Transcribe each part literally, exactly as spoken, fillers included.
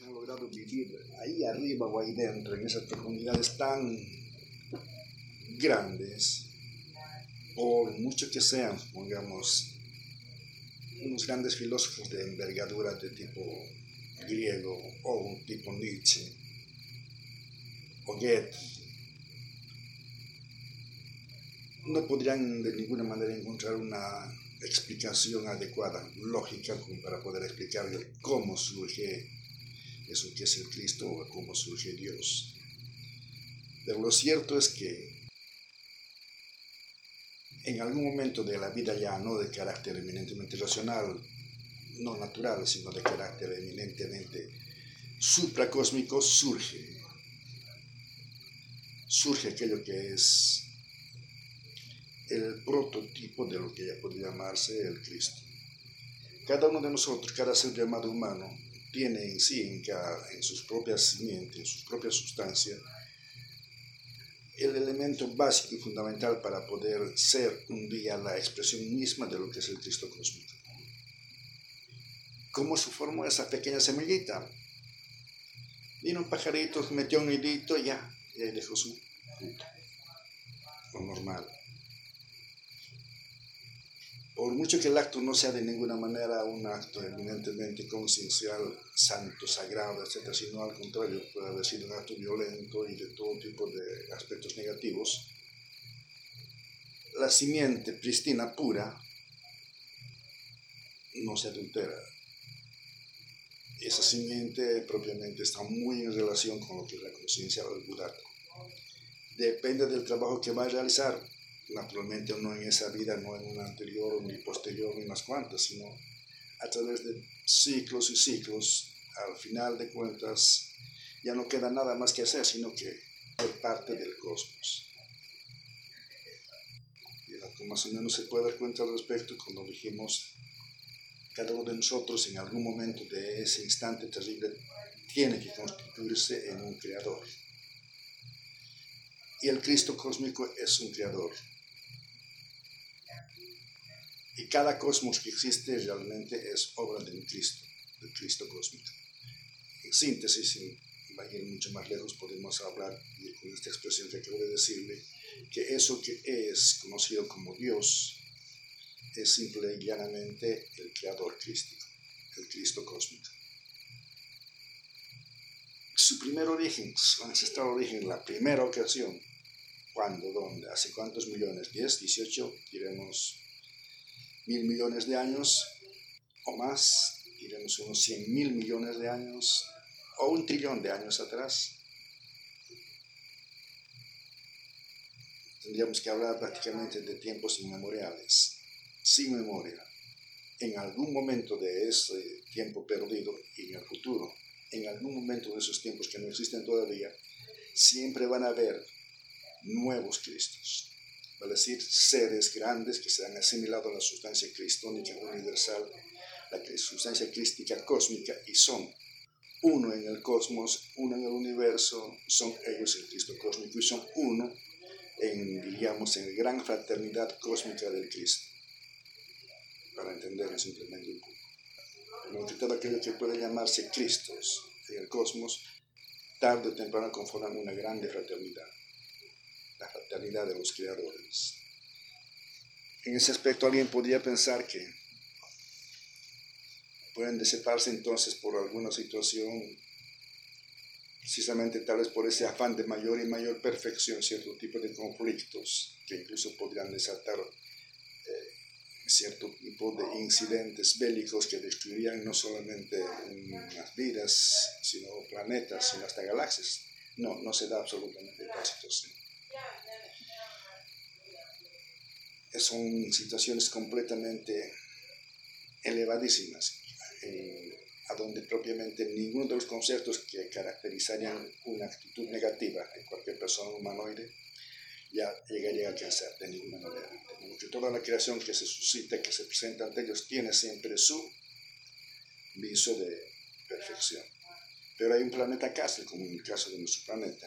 han logrado vivir ahí arriba o ahí dentro, en esas profundidades tan grandes, por mucho que sean, supongamos, unos grandes filósofos de envergadura de tipo griego o un tipo Nietzsche o Goethe, no podrían de ninguna manera encontrar una explicación adecuada, lógica, como para poder explicar cómo surge eso que es el Cristo o cómo surge Dios. Pero lo cierto es que en algún momento de la vida ya no de carácter eminentemente racional, no natural, sino de carácter eminentemente supracósmico, surge, surge aquello que es el prototipo de lo que ya podría llamarse el Cristo. Cada uno de nosotros, cada ser llamado humano, tiene en sí, en, cada, en sus propias simientes, en sus propias sustancias, el elemento básico y fundamental para poder ser un día la expresión misma de lo que es el Cristo cósmico. ¿Cómo se formó esa pequeña semillita? Vino un pajarito, metió un nidito y ya, y ahí dejó su fruto. Lo normal. Por mucho que el acto no sea de ninguna manera un acto eminentemente conciencial, santo, sagrado, etcétera, sino al contrario, puede haber sido un acto violento y de todo tipo de aspectos negativos, la simiente pristina, pura, no se adultera. Esa simiente propiamente está muy en relación con lo que es la conciencia del Buddha. Depende del trabajo que va a realizar. Naturalmente no en esa vida, no en una anterior ni posterior ni unas cuantas, sino a través de ciclos y ciclos, al final de cuentas ya no queda nada más que hacer, sino que ser parte del cosmos. Y lo que más o menos se puede dar cuenta al respecto cuando dijimos, cada uno de nosotros en algún momento de ese instante terrible tiene que constituirse en un creador. Y el Cristo cósmico es un creador. Y cada cosmos que existe realmente es obra de un Cristo, del Cristo cósmico. En síntesis, sin ir mucho más lejos, podemos hablar, y con esta expresión que acabo de decirle, que eso que es conocido como Dios es simple y llanamente el creador crístico, el Cristo cósmico. Su primer origen, su ancestral origen, la primera ocasión, ¿cuándo? ¿Dónde? ¿Hace cuántos millones? ¿diez? ¿dieciocho? Diremos mil millones de años o más, diremos unos cien mil millones de años o un trillón de años atrás. Tendríamos que hablar prácticamente de tiempos inmemoriales, sin memoria. En algún momento de ese tiempo perdido y en el futuro, en algún momento de esos tiempos que no existen todavía, siempre van a haber nuevos Cristos. Es decir, seres grandes que se han asimilado a la sustancia cristónica universal, la sustancia crística cósmica, y son uno en el cosmos, uno en el universo, son ellos el Cristo cósmico, y son uno en, diríamos, en la gran fraternidad cósmica del Cristo, para entenderlo simplemente un poco. Porque todo aquello que puede llamarse Cristos en el cosmos, tarde o temprano conforman una grande fraternidad. La fraternidad de los creadores. En ese aspecto alguien podría pensar que pueden disiparse entonces por alguna situación, precisamente tal vez por ese afán de mayor y mayor perfección, cierto tipo de conflictos que incluso podrían desatar eh, cierto tipo de incidentes bélicos que destruirían no solamente unas vidas, sino planetas, sino hasta galaxias. No, no se da absolutamente tal situación. Son situaciones completamente elevadísimas, eh, a donde propiamente ninguno de los conceptos que caracterizarían una actitud negativa de cualquier persona humanoide ya llegaría a alcanzar de ninguna manera. Porque toda la creación que se suscita, que se presenta ante ellos, tiene siempre su viso de perfección. Pero hay un planeta cárcel, como en el caso de nuestro planeta.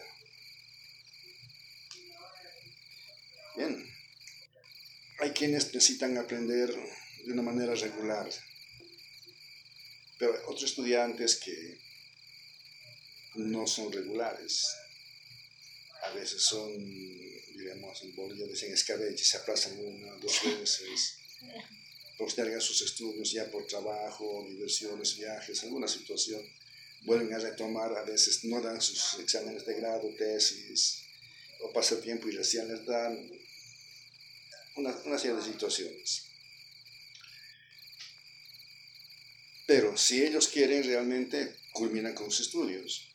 Bien. Hay quienes necesitan aprender de una manera regular, pero otros estudiantes que no son regulares. A veces son, diremos, en Bolivia dicen escabeche, se aplazan una, dos veces, postergan sus estudios ya por trabajo, diversiones, viajes, alguna situación, vuelven a retomar, a veces no dan sus exámenes de grado, tesis, o pasa el tiempo y recién les dan una, una serie de situaciones. Pero si ellos quieren realmente, culminan con sus estudios.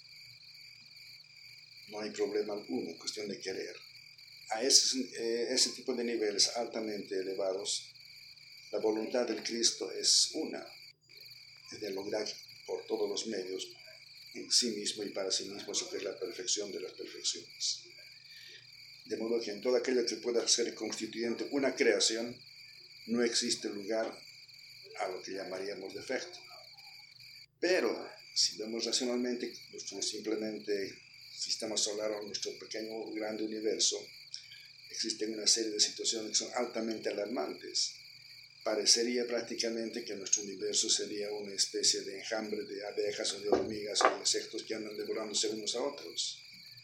No hay problema alguno, cuestión de querer. A ese, eh, ese tipo de niveles altamente elevados, la voluntad del Cristo es una, es de lograr por todos los medios en sí mismo y para sí mismo eso que es la perfección de las perfecciones. De modo que en todo aquello que pueda ser constituyente una creación, no existe lugar a lo que llamaríamos defecto. Pero si vemos racionalmente nuestro simplemente sistema solar o nuestro pequeño grande universo, existen una serie de situaciones que son altamente alarmantes. Parecería prácticamente que nuestro universo sería una especie de enjambre de abejas o de hormigas o de insectos que andan devorándose unos a otros.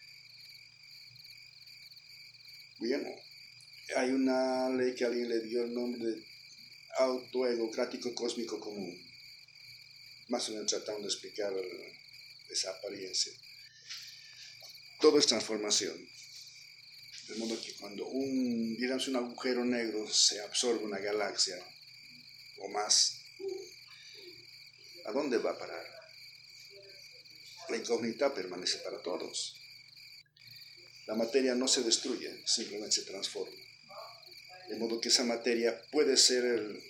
Bueno, hay una ley que alguien le dio el nombre de autoegocrático cósmico común, más o menos tratando de explicar esa apariencia. Todo es transformación. De modo que cuando un, digamos, un agujero negro se absorbe una galaxia o más, ¿a dónde va a parar? La incógnita permanece para todos. La materia no se destruye, simplemente se transforma. De modo que esa materia puede ser el,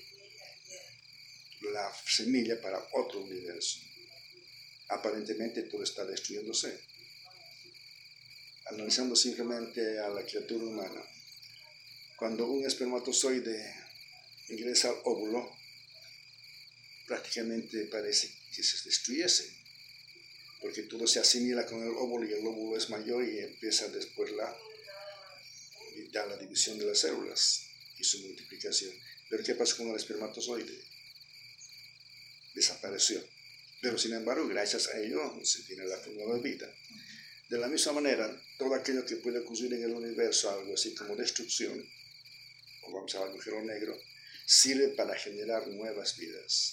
la semilla para otro universo. Aparentemente todo está destruyéndose. Analizando simplemente a la criatura humana, cuando un espermatozoide ingresa al óvulo, prácticamente parece que se destruyese, porque todo se asimila con el óvulo y el óvulo es mayor y empieza después la, la división de las células y su multiplicación. Pero ¿qué pasó con el espermatozoide? Desapareció. Pero sin embargo, gracias a ello se tiene la forma de vida. De la misma manera, todo aquello que puede ocurrir en el universo, algo así como destrucción, o vamos a ver agujero negro, sirve para generar nuevas vidas.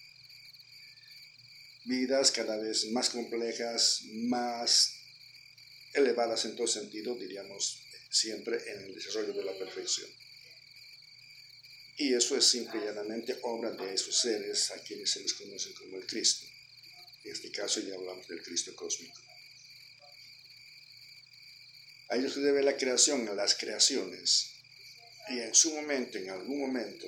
Vidas cada vez más complejas, más elevadas en todo sentido, diríamos siempre en el desarrollo de la perfección. Y eso es simple y llanamente obra de esos seres a quienes se les conoce como el Cristo. En este caso ya hablamos del Cristo cósmico. A ellos se debe la creación, a las creaciones. Y en su momento, en algún momento,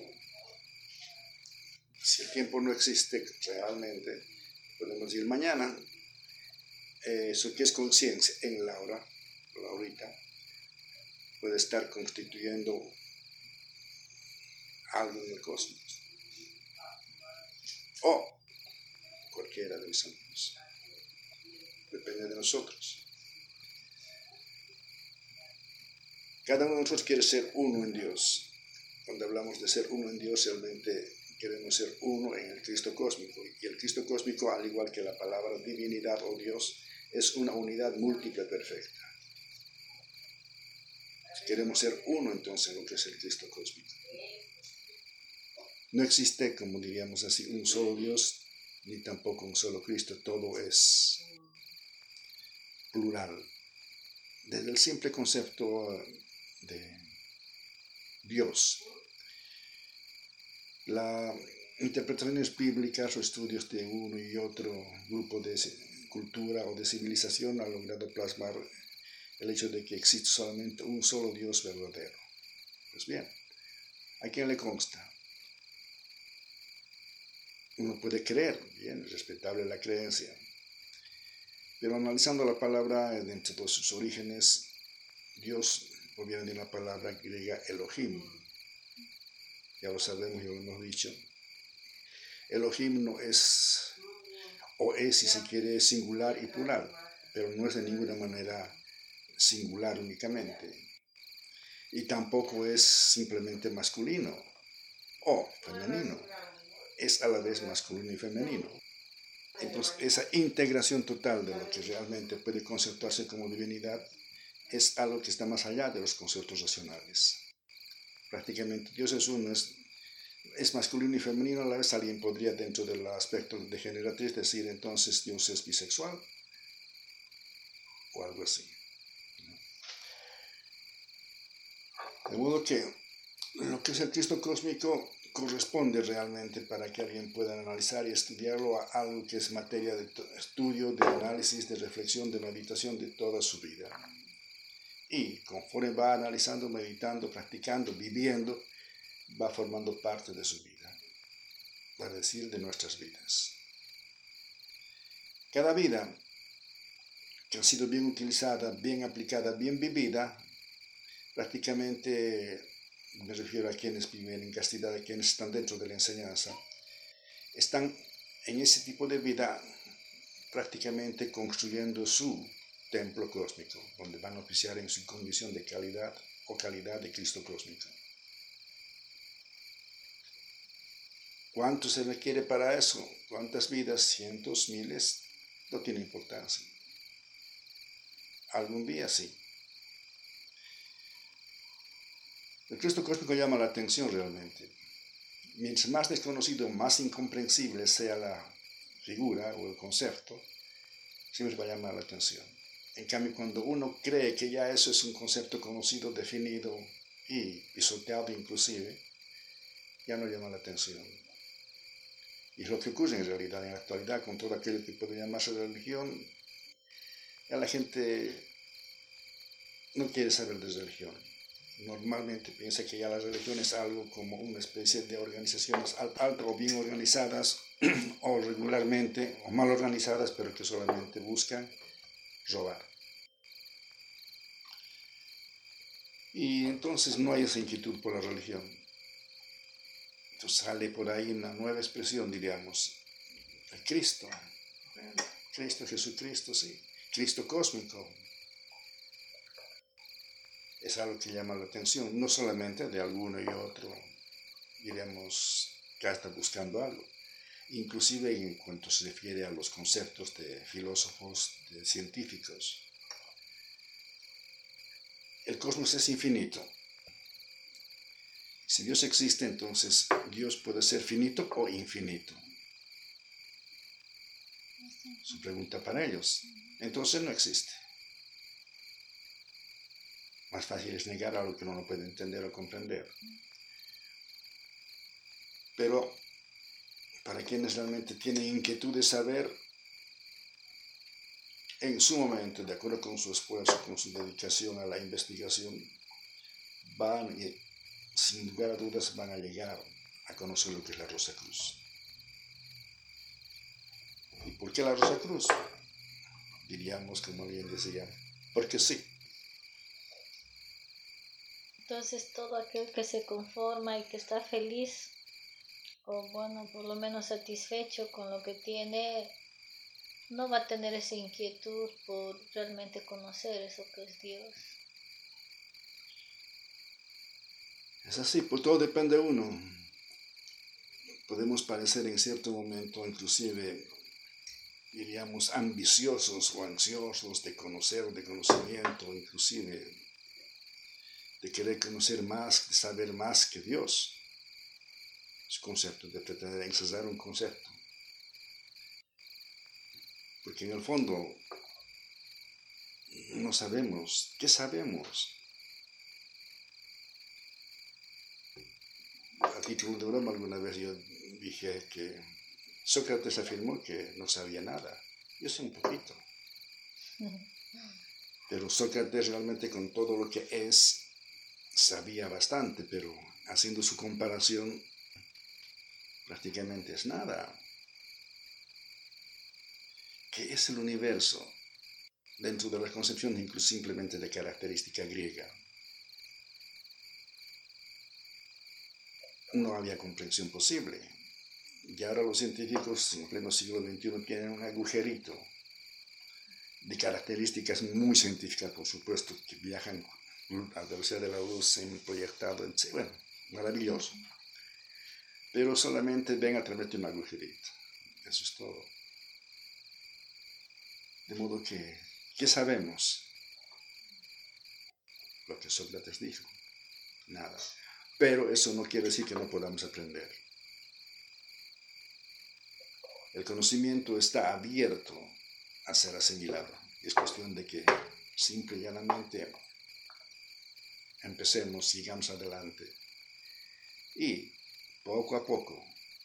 si el tiempo no existe realmente, podemos decir mañana, eh, eso que es conciencia en la hora, la ahorita, puede estar constituyendo algo en el cosmos. O cualquiera de los amigos. Depende de nosotros. Cada uno de nosotros quiere ser uno en Dios. Cuando hablamos de ser uno en Dios, realmente queremos ser uno en el Cristo cósmico. Y el Cristo cósmico, al igual que la palabra divinidad o Dios, es una unidad múltiple perfecta. Si queremos ser uno, entonces, en lo que es el Cristo cósmico. No existe, como diríamos así, un solo Dios, ni tampoco un solo Cristo. Todo es plural. Desde el simple concepto de Dios, las interpretaciones bíblicas o estudios de uno y otro grupo de cultura o de civilización han logrado plasmar el hecho de que existe solamente un solo Dios verdadero. Pues bien, ¿a quién le consta? Uno puede creer, bien, es respetable la creencia, pero analizando la palabra dentro de sus orígenes, Dios proviene de una palabra griega Elohim. Ya lo sabemos, ya lo hemos dicho. Elohim no es, o es si se quiere, singular y plural, pero no es de ninguna manera singular únicamente. Y tampoco es simplemente masculino o femenino. Es a la vez masculino y femenino. Entonces, esa integración total de lo que realmente puede conceptuarse como divinidad es algo que está más allá de los conceptos racionales. Prácticamente Dios es uno, es, es masculino y femenino a la vez. Alguien podría, dentro del aspecto degeneratriz, decir entonces Dios es bisexual o algo así. De modo que lo que es el Cristo cósmico corresponde realmente, para que alguien pueda analizar y estudiarlo, a algo que es materia de estudio, de análisis, de reflexión, de meditación de toda su vida. Y conforme va analizando, meditando, practicando, viviendo, va formando parte de su vida, para decir, de nuestras vidas. Cada vida que ha sido bien utilizada, bien aplicada, bien vivida, prácticamente, me refiero a quienes viven en castidad, a quienes están dentro de la enseñanza, están en ese tipo de vida prácticamente construyendo su templo cósmico, donde van a oficiar en su condición de calidad o calidad de Cristo cósmico. ¿Cuánto se requiere para eso? ¿Cuántas vidas? Cientos, miles, no tiene importancia. Algún día sí. El Cristo cósmico llama la atención realmente. Mientras más desconocido, más incomprensible sea la figura o el concepto, siempre va a llamar la atención. En cambio, cuando uno cree que ya eso es un concepto conocido, definido y pisoteado inclusive, ya no llama la atención. Y es lo que ocurre en realidad en la actualidad con todo aquello que puede llamarse religión. Ya la gente no quiere saber de religión. Normalmente piensa que ya la religión es algo como una especie de organizaciones alto o bien organizadas o regularmente o mal organizadas, pero que solamente buscan robar. Y entonces no hay esa inquietud por la religión. Entonces sale por ahí una nueva expresión, diríamos, el Cristo. Cristo, Jesucristo, sí. Cristo cósmico. Es algo que llama la atención, no solamente de alguno y otro, diríamos, que está buscando algo. Inclusive en cuanto se refiere a los conceptos de filósofos, de científicos. El cosmos es infinito. Si Dios existe, entonces Dios puede ser finito o infinito. Su pregunta para ellos. Entonces no existe. Más fácil es negar algo que uno no puede entender o comprender. Pero para quienes realmente tienen inquietud de saber, en su momento, de acuerdo con su esfuerzo, con su dedicación a la investigación, van y sin lugar a dudas van a llegar a conocer lo que es la Rosa Cruz. ¿Y por qué la Rosa Cruz? Diríamos, como alguien decía, porque sí. Entonces todo aquel que se conforma y que está feliz, o bueno, por lo menos satisfecho con lo que tiene, no va a tener esa inquietud por realmente conocer eso que es Dios. Es así, pues todo depende de uno. Podemos parecer en cierto momento, inclusive, diríamos, ambiciosos o ansiosos de conocer, de conocimiento, inclusive de querer conocer más, de saber más que Dios. Es concepto de pretender ensayar un concepto. Porque en el fondo no sabemos. ¿Qué sabemos? A título de broma, alguna vez yo dije que Sócrates afirmó que no sabía nada. Yo sé un poquito. Pero Sócrates realmente, con todo lo que es, sabía bastante, pero haciendo su comparación, prácticamente es nada. ¿Qué es el universo? Dentro de la concepción incluso simplemente de característica griega. No había comprensión posible. Y ahora los científicos en pleno siglo veintiuno tienen un agujerito de características muy científicas, por supuesto, que viajan a la velocidad de la luz en proyectado, bueno, maravilloso. Pero solamente ven a través de un agujerito. Eso es todo. De modo que, ¿qué sabemos? Lo que Sócrates dijo, nada. Pero eso no quiere decir que no podamos aprender. El conocimiento está abierto a ser asimilado. Es cuestión de que simple y llanamente empecemos, sigamos adelante. Y poco a poco,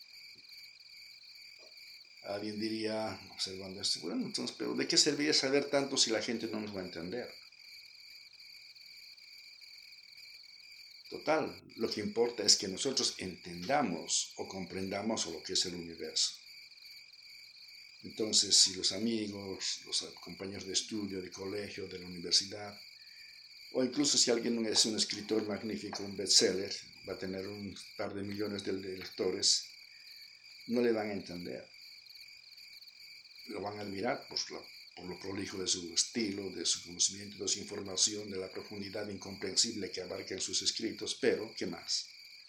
alguien diría, observando esto, bueno, entonces, pero ¿de qué serviría saber tanto si la gente no nos va a entender? Total, lo que importa es que nosotros entendamos o comprendamos lo que es el universo. Entonces, si los amigos, los compañeros de estudio, de colegio, de la universidad, o incluso si alguien es un escritor magnífico, un bestseller, va a tener un par de millones de lectores, no le van a entender. Lo van a admirar por, la, por lo prolijo de su estilo, de su conocimiento, de su información, de la profundidad incomprensible que abarca en sus escritos, pero, ¿qué más?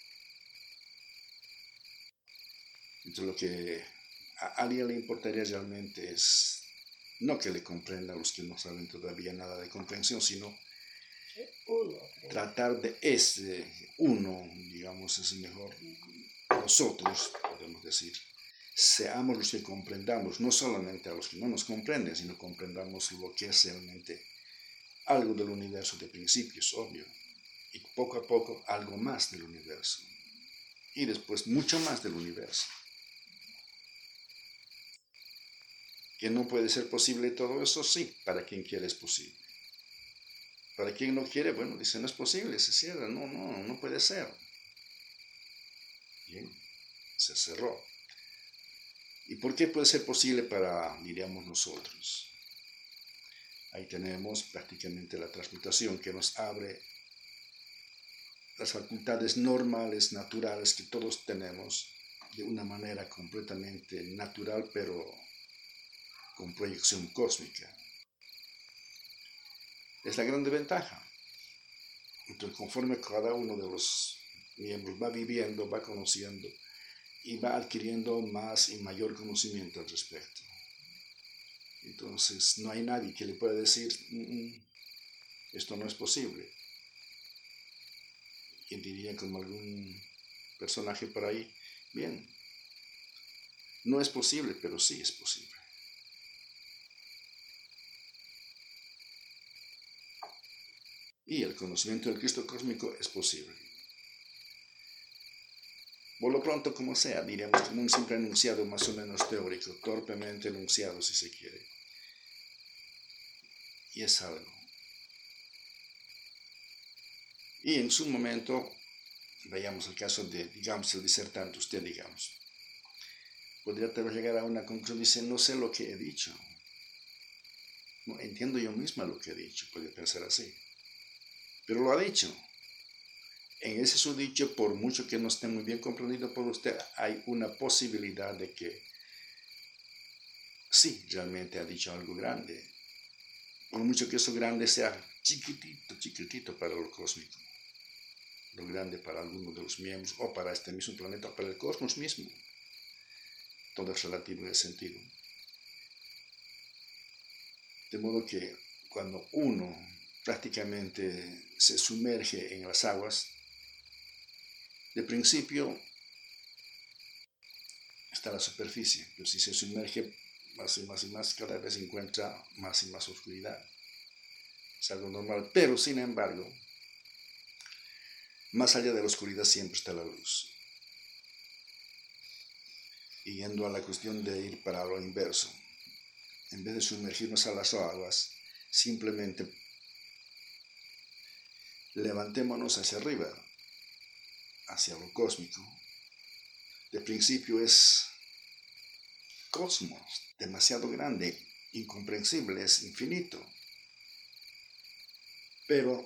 Entonces, lo que a alguien le importaría realmente es no que le comprendan a los que no saben todavía nada de comprensión, sino tratar de ese uno, digamos, es mejor, nosotros, podemos decir, seamos los que comprendamos, no solamente a los que no nos comprenden, sino comprendamos lo que es realmente algo del universo de principios, obvio, y poco a poco algo más del universo, y después mucho más del universo. ¿Que no puede ser posible todo eso? Sí, para quien quiere es posible. Para quien no quiere, bueno, dice, no es posible, se cierra, no, no, no puede ser. Bien, se cerró. ¿Y por qué puede ser posible para, diríamos nosotros? Ahí tenemos prácticamente la transmutación que nos abre las facultades normales, naturales que todos tenemos de una manera completamente natural, pero con proyección cósmica. Es la gran ventaja. Entonces, conforme cada uno de los miembros va viviendo, va conociendo y va adquiriendo más y mayor conocimiento al respecto. Entonces, no hay nadie que le pueda decir, mm, esto no es posible. Y diría como algún personaje por ahí, bien, no es posible, pero sí es posible. Y el conocimiento del Cristo cósmico es posible. Por lo pronto, como sea, diríamos como un simple enunciado más o menos teórico, torpemente enunciado si se quiere. Y es algo. Y en su momento, veamos el caso de, digamos, el disertante, usted, digamos, podría tal vez llegar a una conclusión, dice, no sé lo que he dicho. No entiendo yo misma lo que he dicho, puede pensar así. Pero lo ha dicho. En ese su dicho, por mucho que no esté muy bien comprendido por usted, hay una posibilidad de que sí, realmente ha dicho algo grande. Por mucho que eso grande sea chiquitito, chiquitito para lo cósmico. Lo grande para alguno de los miembros, o para este mismo planeta, o para el cosmos mismo. Todo es relativo en ese sentido. De modo que cuando uno prácticamente se sumerge en las aguas, de principio está la superficie, pero si se sumerge más y más y más, cada vez encuentra más y más oscuridad. Es algo normal, pero sin embargo, más allá de la oscuridad siempre está la luz. Y yendo a la cuestión de ir para lo inverso, en vez de sumergirnos a las aguas, simplemente levantémonos hacia arriba, hacia lo cósmico. De principio es cosmos, demasiado grande, incomprensible, es infinito. Pero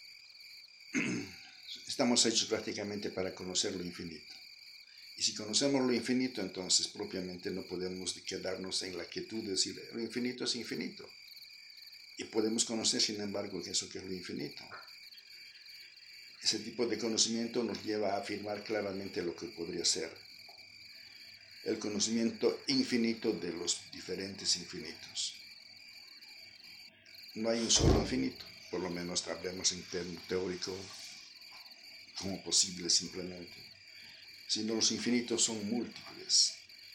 estamos hechos prácticamente para conocer lo infinito. Y si conocemos lo infinito, entonces propiamente no podemos quedarnos en la quietud de decir, lo infinito es infinito. Y podemos conocer, sin embargo, eso que es lo infinito. Ese tipo de conocimiento nos lleva a afirmar claramente lo que podría ser el conocimiento infinito de los diferentes infinitos. no hay un solo infinito, por lo menos hablemos en términos teóricos como posible simplemente, sino los infinitos son múltiples.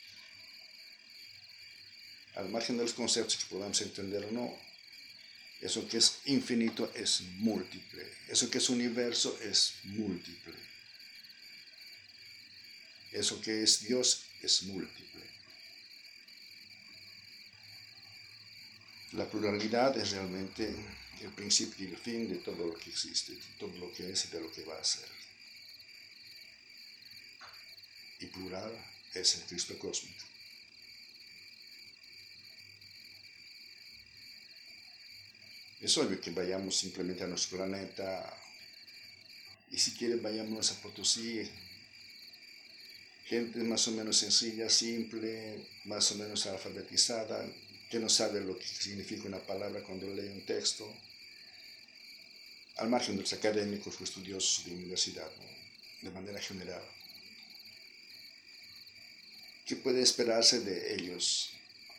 Al margen de los conceptos que podamos entender o no, eso que es infinito es múltiple, eso que es universo es múltiple, eso que es Dios es múltiple. La pluralidad es realmente el principio y el fin de todo lo que existe, de todo lo que es y de lo que va a ser. Y plural es el Cristo cósmico. Es obvio que vayamos simplemente a nuestro planeta y si quieren vayamos a Potosí, gente más o menos sencilla, simple, más o menos alfabetizada, que no sabe lo que significa una palabra cuando lee un texto, al margen de los académicos o estudiosos de universidad, ¿no? De manera general. ¿Qué puede esperarse de ellos?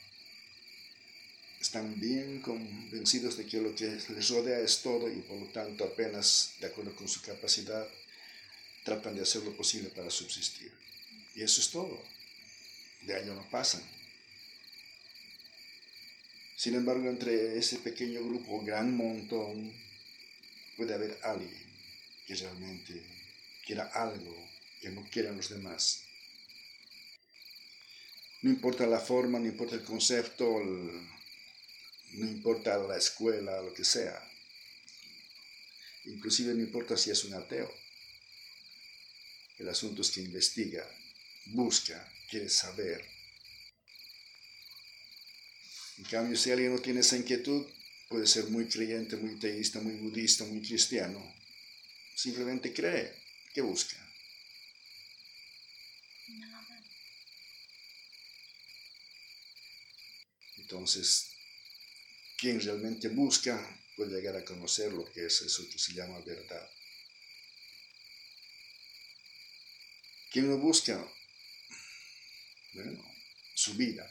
Están bien convencidos de que lo que les rodea es todo y por lo tanto apenas, de acuerdo con su capacidad, tratan de hacer lo posible para subsistir. Y eso es todo. De ahí no pasan. Sin embargo, entre ese pequeño grupo, gran montón, puede haber alguien que realmente quiera algo que no quieran los demás. No importa la forma, no importa el concepto, el, no importa la escuela, lo que sea. Inclusive no importa si es un ateo. El asunto es que investiga, busca, quiere saber. En cambio, si alguien no tiene esa inquietud, puede ser muy creyente, muy teísta, muy budista, muy cristiano. Simplemente cree. ¿Qué busca? Nada. Entonces, quien realmente busca puede llegar a conocer lo que es eso que se llama verdad. Quien no busca, bueno, su vida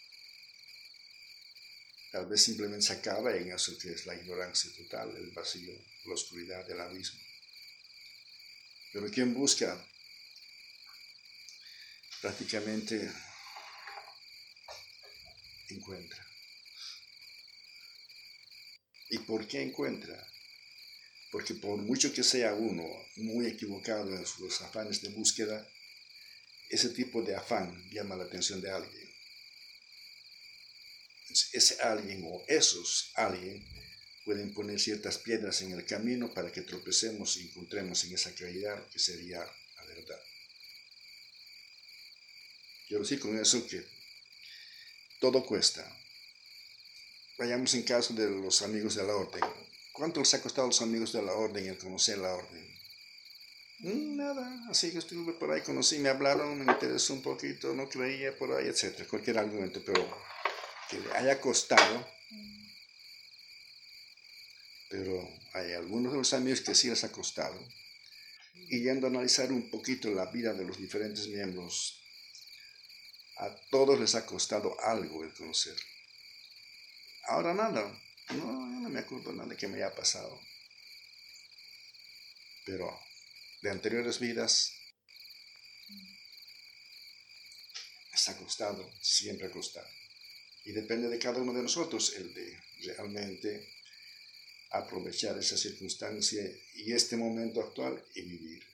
tal vez simplemente se acaba en eso que es la ignorancia total, el vacío, la oscuridad del abismo. Pero quien busca prácticamente encuentra. ¿Y por qué encuentra? Porque por mucho que sea uno muy equivocado en sus afanes de búsqueda, ese tipo de afán llama la atención de alguien. Ese alguien o esos alguien pueden poner ciertas piedras en el camino para que tropecemos y encontremos en esa claridad lo que sería la verdad. Quiero decir con eso que todo cuesta. Vayamos en caso de los amigos de la orden. ¿Cuánto les ha costado a los amigos de la orden el conocer la orden? Nada, así que estuve por ahí, conocí, me hablaron, me interesó un poquito, no creía por ahí, etcétera. Cualquier argumento, pero que le haya costado. Pero hay algunos de los amigos que sí les ha costado. Y yendo a analizar un poquito la vida de los diferentes miembros, a todos les ha costado algo el conocer. Ahora nada, no, no me acuerdo nada que me haya pasado. Pero de anteriores vidas, les ha costado, siempre ha costado. Y depende de cada uno de nosotros el de realmente aprovechar esa circunstancia y este momento actual y vivir.